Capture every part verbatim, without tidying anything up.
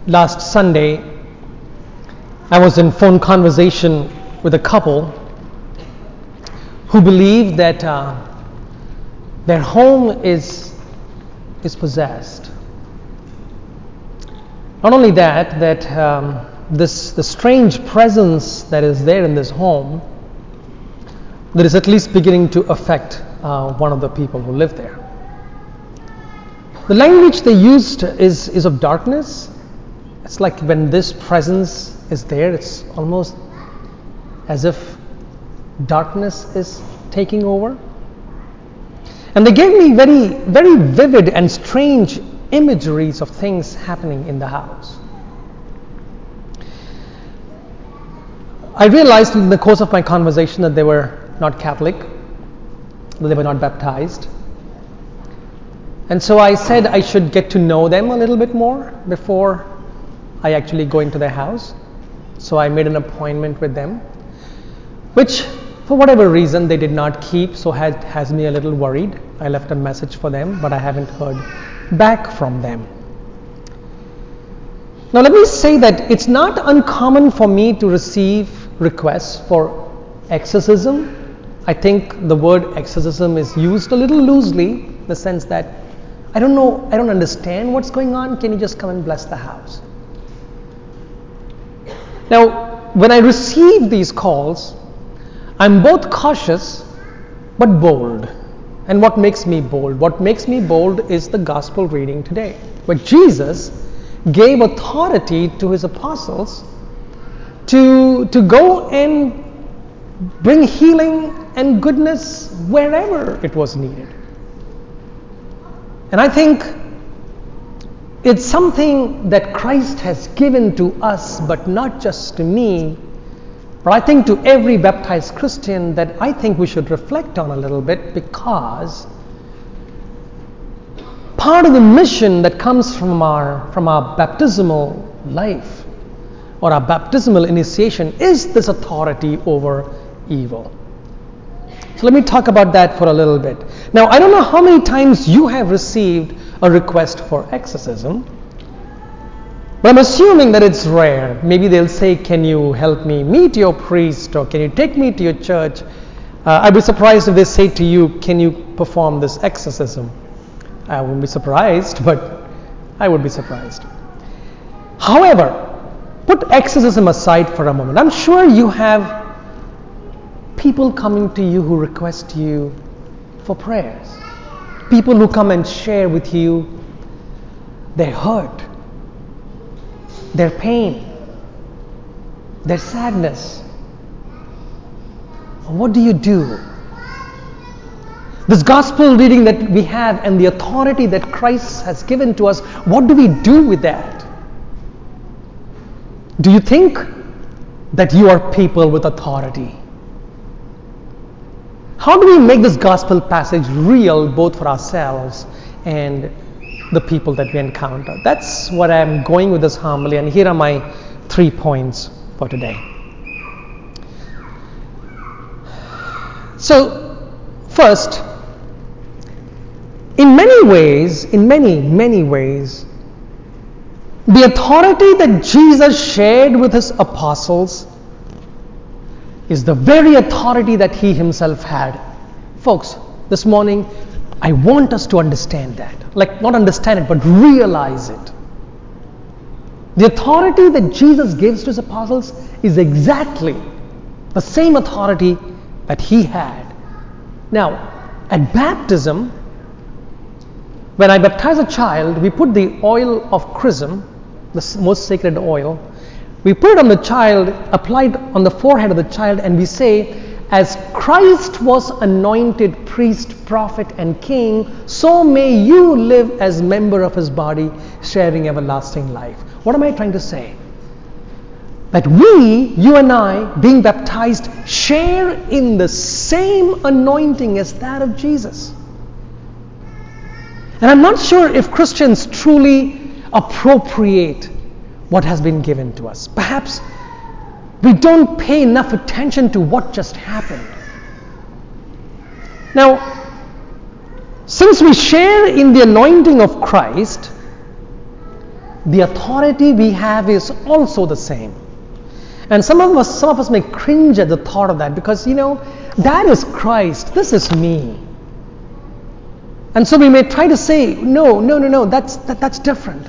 last Sunday, I was in phone conversation with a couple who believe that uh, their home is is possessed. Not only that, that um, this the strange presence that is there in this home that is at least beginning to affect uh, one of the people who live there. The language they used is, is of darkness. It's like when this presence is there, it's almost as if darkness is taking over. And they gave me very, very vivid and strange imageries of things happening in the house. I realized in the course of my conversation that they were not Catholic, that they were not baptized. And so I said I should get to know them a little bit more before I actually go into their house. So I made an appointment with them, which for whatever reason they did not keep, so has, has me a little worried. I left a message for them, but I haven't heard back from them. Now let me say that it's not uncommon for me to receive requests for exorcism. I think the word exorcism is used a little loosely, in the sense that I don't know, I don't understand what's going on. Can you just come and bless the house? Now, when I receive these calls, I'm both cautious but bold. And what makes me bold? What makes me bold is the gospel reading today, where Jesus gave authority to his apostles to, to go and bring healing and goodness wherever it was needed. And I think it's something that Christ has given to us, but not just to me, but I think to every baptized Christian, that I think we should reflect on a little bit, because part of the mission that comes from our from our baptismal life or our baptismal initiation is this authority over evil. So let me talk about that for a little bit. Now, I don't know how many times you have received a request for exorcism, but I'm assuming that it's rare. Maybe they'll say, can you help me meet your priest, or can you take me to your church? Uh, I'd be surprised if they say to you, can you perform this exorcism? I wouldn't be surprised, but I would be surprised. However, put exorcism aside for a moment. I'm sure you have people coming to you who request you for prayers. People who come and share with you their hurt, their pain, their sadness. What do you do? This gospel reading that we have and the authority that Christ has given to us, what do we do with that? Do you think that you are people with authority? How do we make this gospel passage real, both for ourselves and the people that we encounter? That's what I'm going with this homily, and here are my three points for today. So, first, in many ways, in many, many ways, the authority that Jesus shared with his apostles is the very authority that he himself had. Folks, this morning, I want us to understand that. Like, not understand it, but realize it. The authority that Jesus gives to his apostles is exactly the same authority that he had. Now, at baptism, when I baptize a child, we put the oil of chrism, the most sacred oil, we put it on the child, applied on the forehead of the child, and we say, as Christ was anointed priest, prophet, and king, so may you live as member of his body, sharing everlasting life. What am I trying to say? That we, you and I, being baptized, share in the same anointing as that of Jesus. And I'm not sure if Christians truly appropriate what has been given to us. Perhaps we don't pay enough attention to what just happened. Now, since we share in the anointing of Christ, the authority we have is also the same. And some of us, some of us may cringe at the thought of that because, you know, that is Christ, this is me. And so we may try to say, no, no, no, no, that's, that, that's different.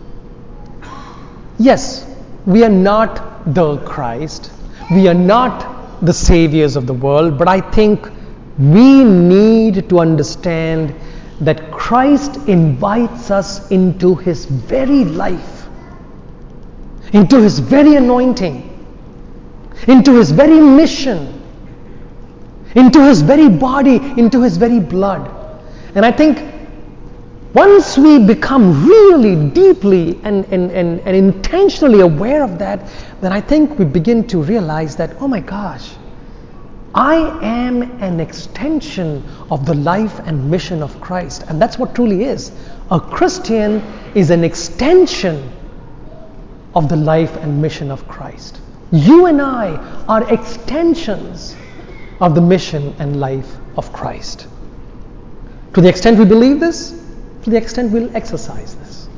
Yes, we are not the Christ. We are not the saviors of the world. But I think we need to understand that Christ invites us into His very life, into His very anointing, into His very mission, into His very body, into His very blood. And I think once we become really deeply and, and, and, and intentionally aware of that, then I think we begin to realize that, oh my gosh, I am an extension of the life and mission of Christ. And that's what truly is. A Christian is an extension of the life and mission of Christ. You and I are extensions of the mission and life of Christ. To the extent we believe this, to the extent we'll exercise this.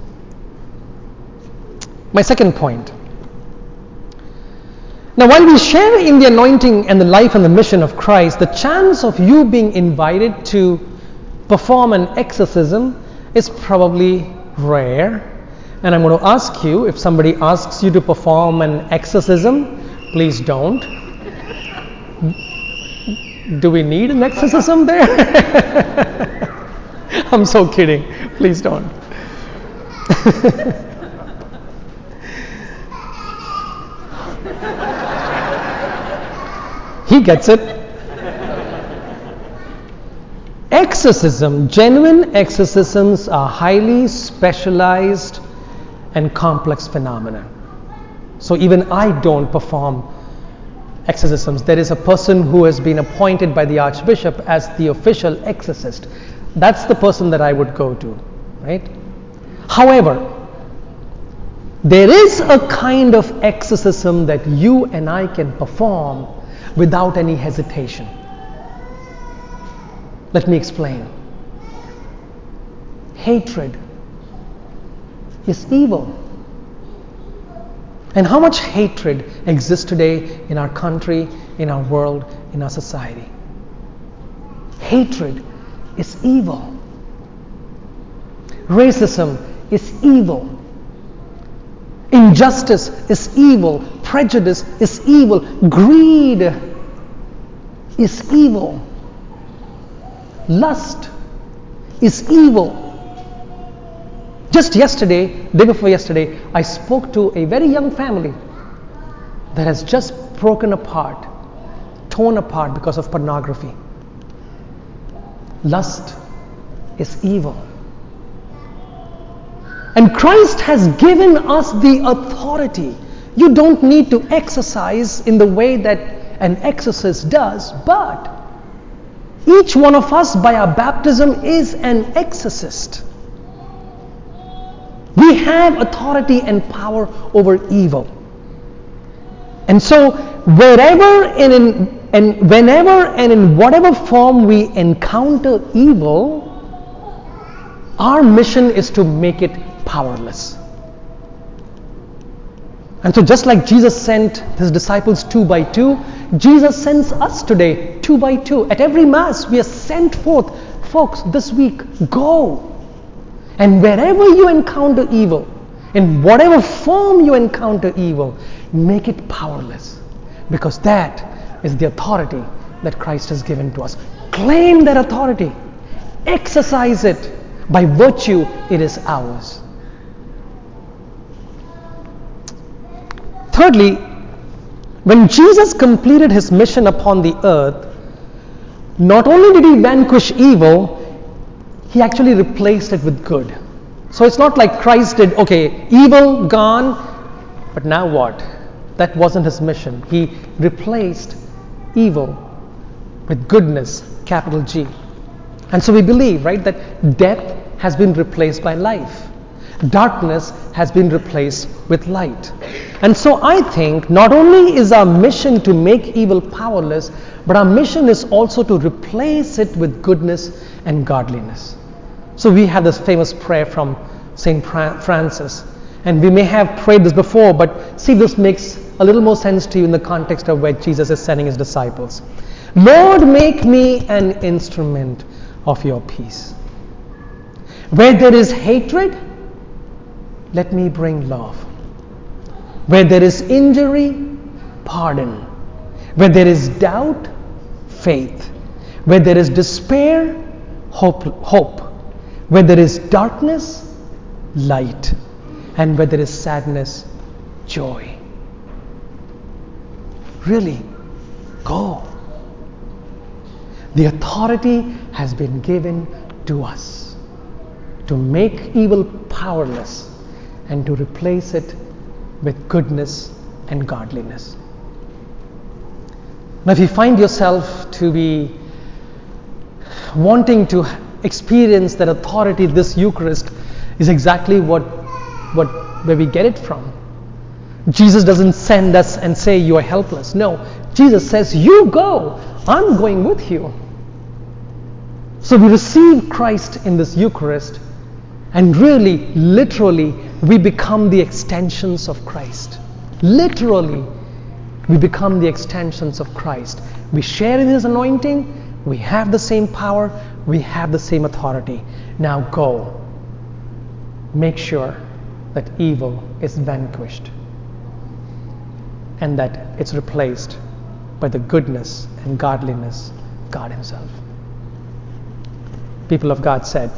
My second point. Now, while we share in the anointing and the life and the mission of Christ, the chance of you being invited to perform an exorcism is probably rare. And I'm going to ask you, if somebody asks you to perform an exorcism, please don't. Do we need an exorcism there? I'm so kidding. Please don't. He gets it. Exorcism, genuine exorcisms are highly specialized and complex phenomena. So even I don't perform exorcisms. There is a person who has been appointed by the Archbishop as the official exorcist. That's the person that I would go to, right? However, there is a kind of exorcism that you and I can perform without any hesitation. Let me explain. Hatred is evil. And how much hatred exists today in our country, in our world, in our society? Hatred is evil. Racism is evil. Injustice is evil. Prejudice is evil. Greed is evil. Lust is evil. Just yesterday, day before yesterday, I spoke to a very young family that has just broken apart, torn apart because of pornography. Lust is evil. And Christ has given us the authority. You don't need to exercise in the way that an exorcist does, but each one of us by our baptism is an exorcist. We have authority and power over evil. And so wherever and, in, and whenever and in whatever form we encounter evil, our mission is to make it powerless. And so just like Jesus sent His disciples two by two, Jesus sends us today two by two. At every Mass we are sent forth. Folks, this week, go. And wherever you encounter evil, in whatever form you encounter evil, make it powerless. Because that is the authority that Christ has given to us. Claim that authority. Exercise it. By virtue, it is ours. Thirdly, when Jesus completed His mission upon the earth, not only did He vanquish evil, He actually replaced it with good. So it's not like Christ did, okay, evil gone, but now what? That wasn't His mission. He replaced evil with goodness, capital G. And so we believe, right, that death has been replaced by life. Darkness has been replaced with light. And so I think not only is our mission to make evil powerless, but our mission is also to replace it with goodness and godliness. So we have this famous prayer from Saint Francis, And we may have prayed this before, but see, this makes a little more sense to you in the context of where Jesus is sending his disciples. Lord, make me an instrument of your peace. Where there is hatred, let me bring love. Where there is injury, pardon. Where there is doubt, faith. Where there is despair, hope. hope. Where there is darkness, light. And where there is sadness, joy. Really, go. The authority has been given to us to make evil powerless and to replace it with goodness and godliness. Now, if you find yourself to be wanting to experience that authority, this Eucharist is exactly what, what where we get it from. Jesus doesn't send us and say you are helpless. No, Jesus says you go. I'm going with you. So we receive Christ in this Eucharist, and really, literally, we become the extensions of Christ. Literally, we become the extensions of Christ. We share in his anointing. We have the same power. We have the same authority. Now go. Make sure that evil is vanquished and that it's replaced by the goodness and godliness of God himself. People of God said,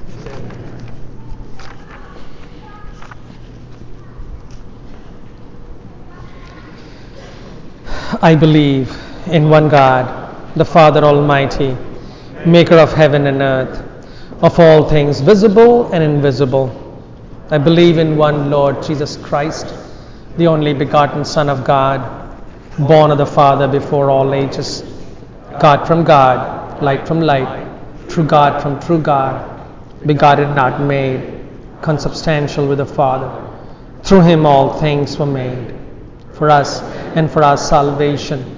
I believe in one God, the Father Almighty, maker of heaven and earth, of all things visible and invisible. I believe in one Lord Jesus Christ, the only begotten Son of God, born of the Father before all ages, God from God, light from light, true God from true God, begotten, not made, consubstantial with the Father. Through him all things were made, for us and for our salvation.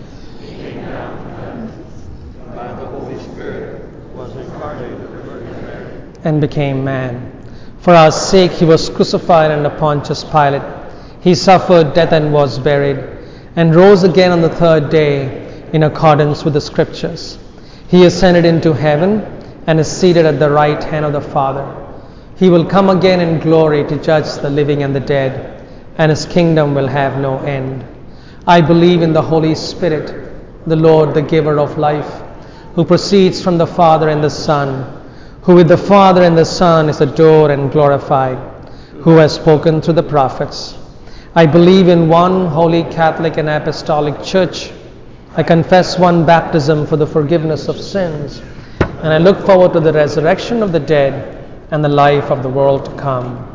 By the Holy Spirit was incarnate of the Virgin Mary, and became man. For our sake he was crucified under Pontius Pilate. He suffered death and was buried, and rose again on the third day in accordance with the Scriptures. He ascended into heaven and is seated at the right hand of the Father. He will come again in glory to judge the living and the dead, and his kingdom will have no end. I believe in the Holy Spirit, the Lord, the giver of life, who proceeds from the Father and the Son, who with the Father and the Son is adored and glorified, who has spoken through the prophets. I believe in one holy Catholic and Apostolic Church. I confess one baptism for the forgiveness of sins, and I look forward to the resurrection of the dead and the life of the world to come.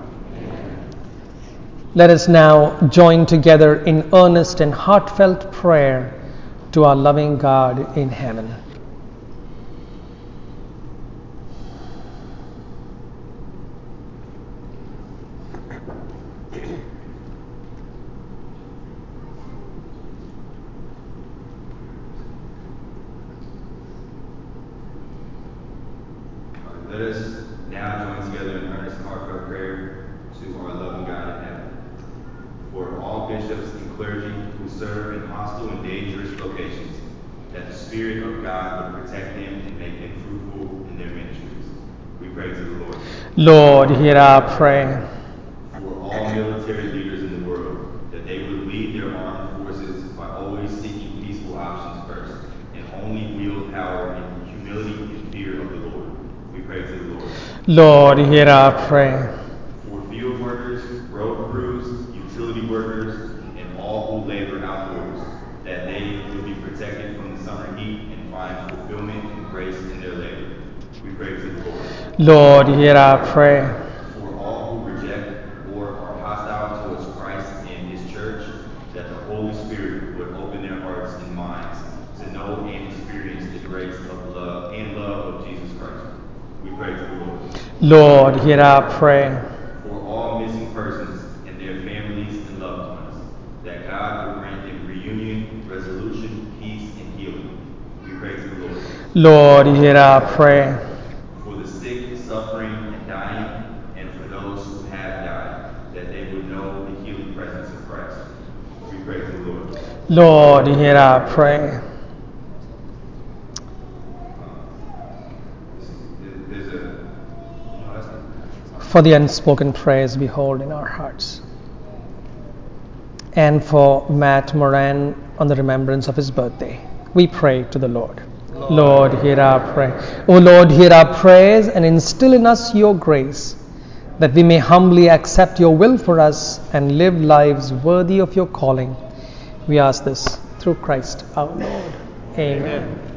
Let us now join together in earnest and heartfelt prayer to our loving God in heaven. Let us now join together in earnest and heartfelt prayer to our loving God in heaven. For all bishops and clergy who serve in hostile and dangerous locations, that the Spirit of God would protect them and make them fruitful in their ministries. We pray to the Lord. Lord, hear our prayer. For all military leaders in the world, that they would lead their armed forces by always seeking peaceful options first, and only wield power in humility and fear of the Lord. We pray to the Lord. Lord, hear our prayer. For field workers, road crews, utility workers, and all who labor outdoors, that they would be protected from the summer heat and find fulfillment and grace in their labor. We pray to the Lord. Lord, hear our prayer. For all who reject or are hostile towards Christ and his church, that the Holy Spirit would open their hearts and minds to know and experience the grace of love and love of Jesus Christ. We pray to the Lord. Lord, hear our prayer. For all missing persons and their families and loved ones, that God will grant them reunion, resolution, peace, and healing. We pray to the Lord. Lord, hear our prayer. For the sick, suffering, and dying, and for those who have died, that they would pray to the Lord. Lord, hear our prayer. There's a, no, that's not. For the unspoken prayers we hold in our hearts. And for Matt Moran on the remembrance of his birthday, we pray to the Lord. Lord, Lord hear our prayer. O Lord, hear our prayers and instill in us your grace, that we may humbly accept your will for us and live lives worthy of your calling. We ask this through Christ our Lord. Amen. Amen.